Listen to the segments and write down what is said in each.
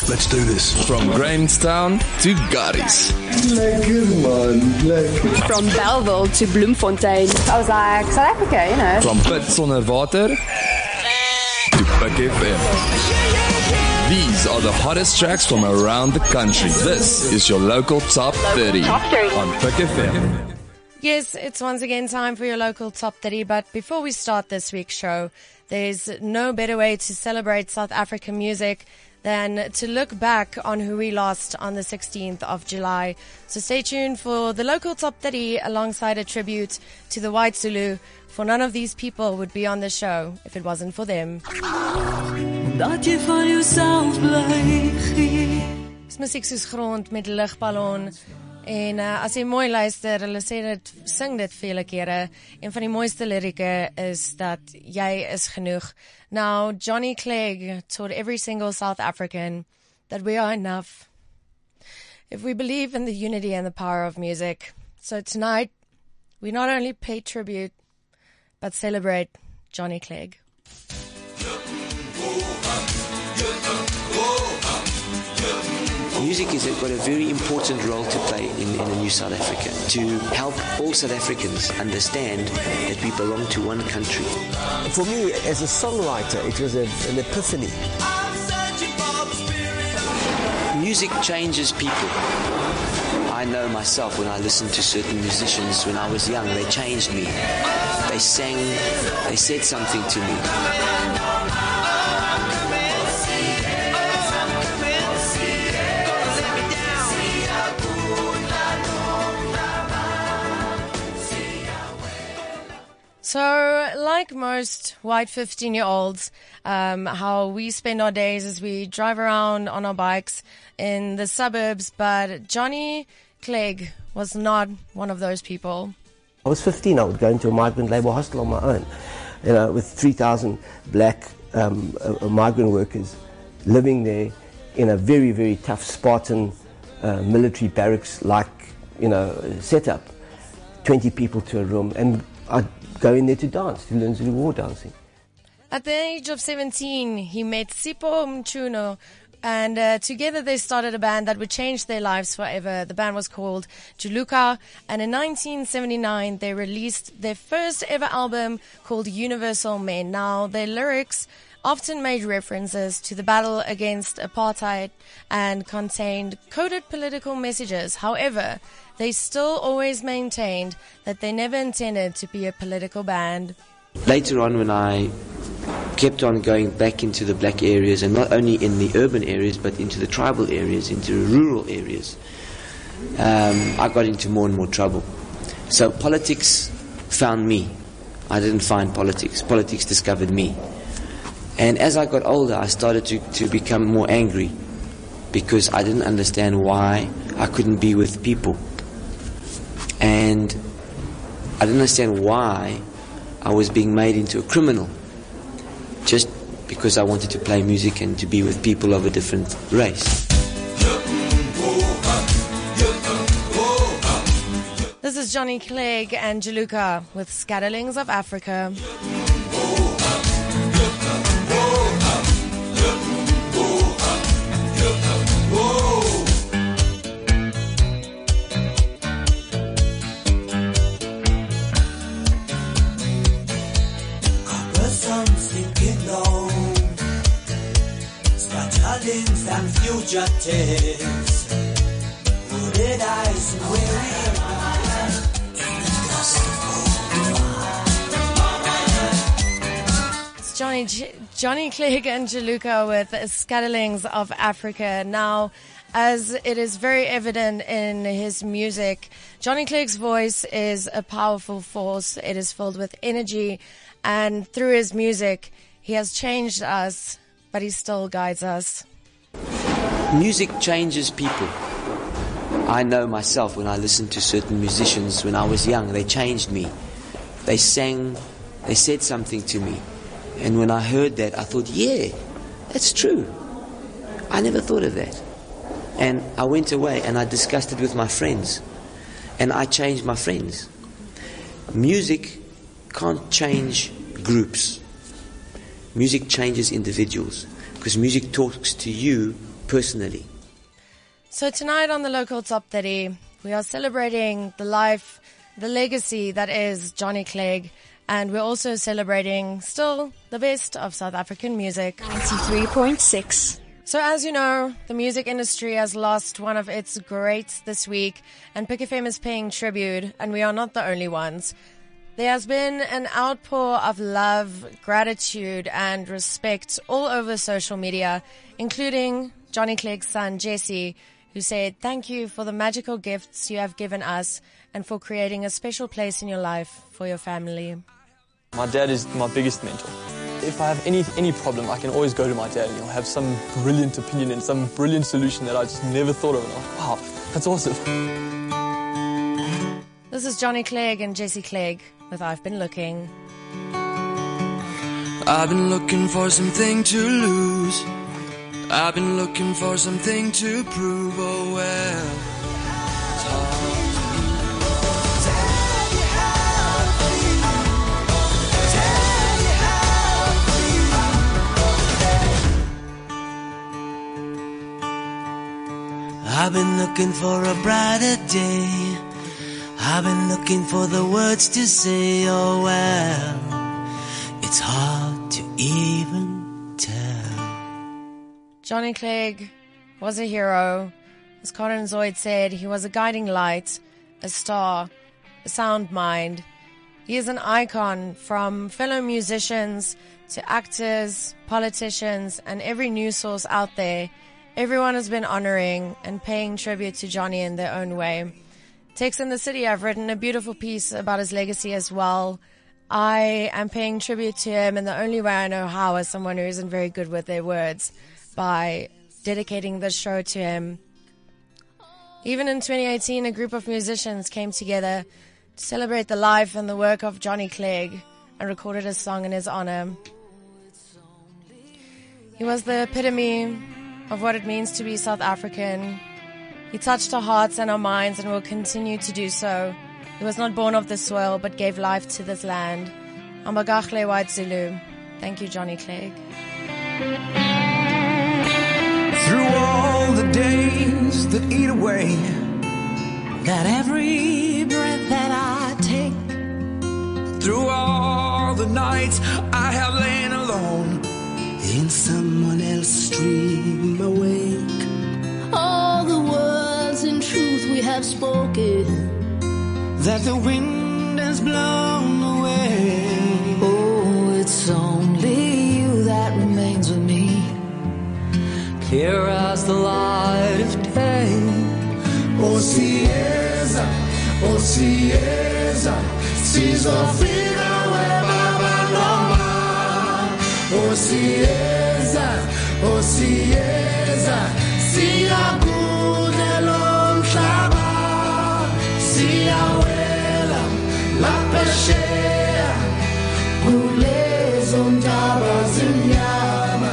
Let's do this. From Grahamstown to Garies. Lekker man, lekker. From Belleville to Bloemfontein. I was like, South Africa, you know. From Pit Sonder Water to Pick FM. These are the hottest tracks from around the country. This is your local Top 30 on Pick FM. Yes, it's once again time for your local Top 30, but before we start this week's show, there's no better way to celebrate South African music than to look back on who we lost on the 16th of July. So stay tuned for the local Top 30 alongside a tribute to the White Zulu, for none of these people would be on the show if it wasn't for them. Dis musiek soos grond met ligballon. En as jy mooi luister, hulle sing dit vele kere. Een van die mooiste lirieke is dat jy is genoeg. Now, Johnny Clegg taught every single South African that we are enough if we believe in the unity and the power of music. So tonight, we not only pay tribute, but celebrate Johnny Clegg. Music has got a very important role to play in a new South Africa, to help all South Africans understand that we belong to one country. For me, as a songwriter, it was an epiphany. Music changes people. I know myself when I listened to certain musicians when I was young, they changed me. They sang, they said something to me. So, like most white 15-year-olds, how we spend our days as we drive around on our bikes in the suburbs, but Johnny Clegg was not one of those people. I was 15, I would go into a migrant labor hostel on my own, you know, with 3,000 black migrant workers living there in a very, very tough Spartan military barracks-like, you know, setup. 20 people to a room, and I'd go in there to dance, to learn Zulu war dancing. At the age of 17, he met Sipho Mchuno, and together they started a band that would change their lives forever. The band was called Juluka, and in 1979 they released their first ever album called Universal Men. Now, their lyrics often made references to the battle against apartheid and contained coded political messages. However, they still always maintained that they never intended to be a political band. Later on, when I kept on going back into the black areas, and not only in the urban areas, but into the tribal areas, into the rural areas, I got into more and more trouble. So politics found me. I didn't find politics. Politics discovered me. And as I got older, I started to become more angry because I didn't understand why I couldn't be with people. And I didn't understand why I was being made into a criminal just because I wanted to play music and to be with people of a different race. This is Johnny Clegg and Juluka with Scatterlings of Africa. And fugitives, hooded eyes and weary It's Johnny Clegg and Juluka with Scatterlings of Africa. Now, as it is very evident in his music, Johnny Clegg's voice is a powerful force. It is filled with energy, and through his music, he has changed us, but he still guides us. Music changes people. I know myself when I listened to certain musicians when I was young, they changed me. They sang, they said something to me. And when I heard that, I thought, yeah, that's true. I never thought of that. And I went away and I discussed it with my friends. And I changed my friends. Music can't change groups. Music changes individuals. Because music talks to you personally. So tonight on the Local Top 30, we are celebrating the life, the legacy that is Johnny Clegg, and we're also celebrating still the best of South African music. 93.6. So as you know, the music industry has lost one of its greats this week, and Pick FM is paying tribute, and we are not the only ones. There has been an outpour of love, gratitude, and respect all over social media, including Johnny Clegg's son, Jesse, who said, "Thank you for the magical gifts you have given us and for creating a special place in your life for your family." My dad is my biggest mentor. If I have any problem, I can always go to my dad and he'll have some brilliant opinion and some brilliant solution that I just never thought of. And I'm like, wow, that's awesome. This is Johnny Clegg and Jesse Clegg with I've Been Looking. I've been looking for something to lose. I've been looking for something to prove. Oh well, it's hard. I've been looking for a brighter day. I've been looking for the words to say. Oh well, it's hard to even tell. Johnny Clegg was a hero. As Conan Zoid said, he was a guiding light, a star, a sound mind. He is an icon, from fellow musicians to actors, politicians, and every news source out there. Everyone has been honoring and paying tribute to Johnny in their own way. Tex in the City have written a beautiful piece about his legacy as well. I am paying tribute to him in the only way I know how, as someone who isn't very good with their words, by dedicating this show to him. Even in 2018, a group of musicians came together to celebrate the life and the work of Johnny Clegg and recorded a song in his honor. He was the epitome of what it means to be South African. He touched our hearts and our minds and will continue to do so. He was not born of this soil, but gave life to this land. Ambagachle White Zulu. Thank you, Johnny Clegg. Through all the days that eat away, that every breath that I take, through all the nights I have lain alone in someone else's dream awake, all the words in truth we have spoken, that the wind has blown away. Oh, it's only you that remains with me, clear as the light of day. Oh Cieza, sizofika webaba noma. Oh Cieza, siyakudela umhlaba, siyawela lapesheya kulezo ntaba zimnyama,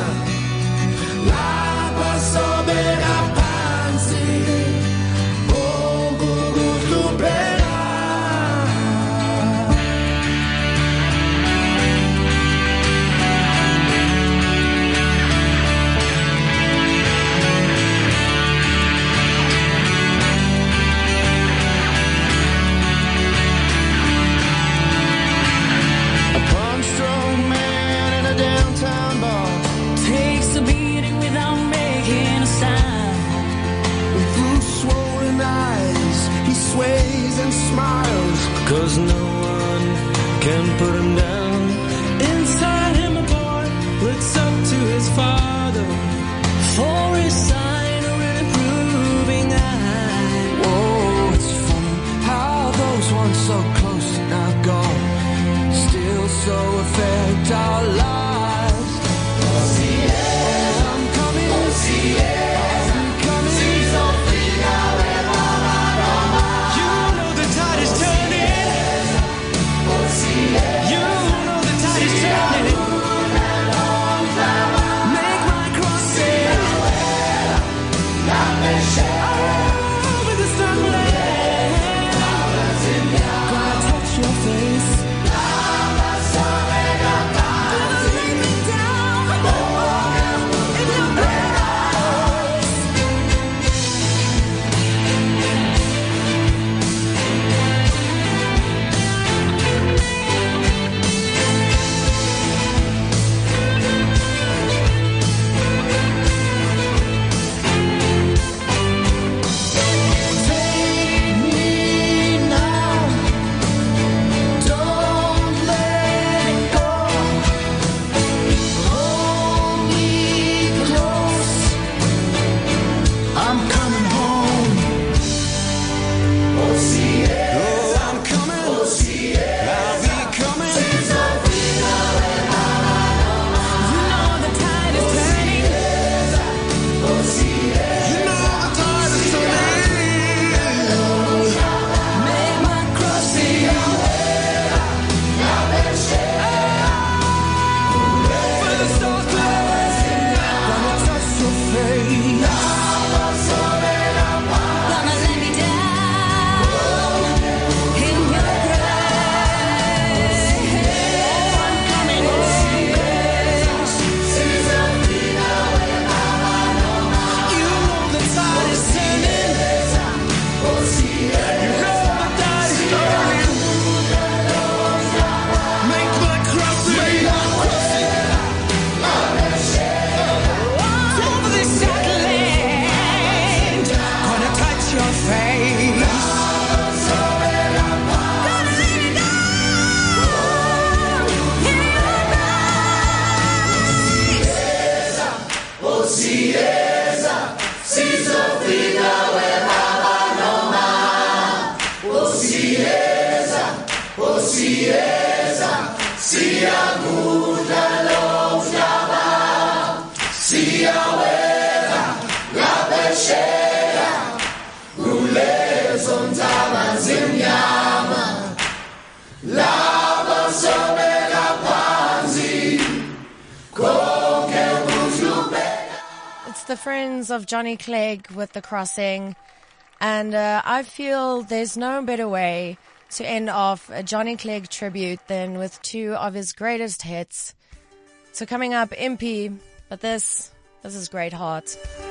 lapha sobeka phansi okukuhlupheka. Sways and smiles, 'cause no one can put him down. Inside him a boy looks up to his father for his sign or an improving eye. Whoa, it's funny how those once so close now gone still so affect our lives. I'm coming, I'm coming. You know the tide is turning. You Yeza, siyagudla lo mhlaba, siyawela ngaphesheya kulezo nzaba zimnyama, laba sobela phansi konke kuhlupheka. It's the Friends of Johnny Clegg with The Crossing. And I feel there's no better way to end off a Johnny Clegg tribute than with two of his greatest hits. So coming up, Impy, but this is Great Heart.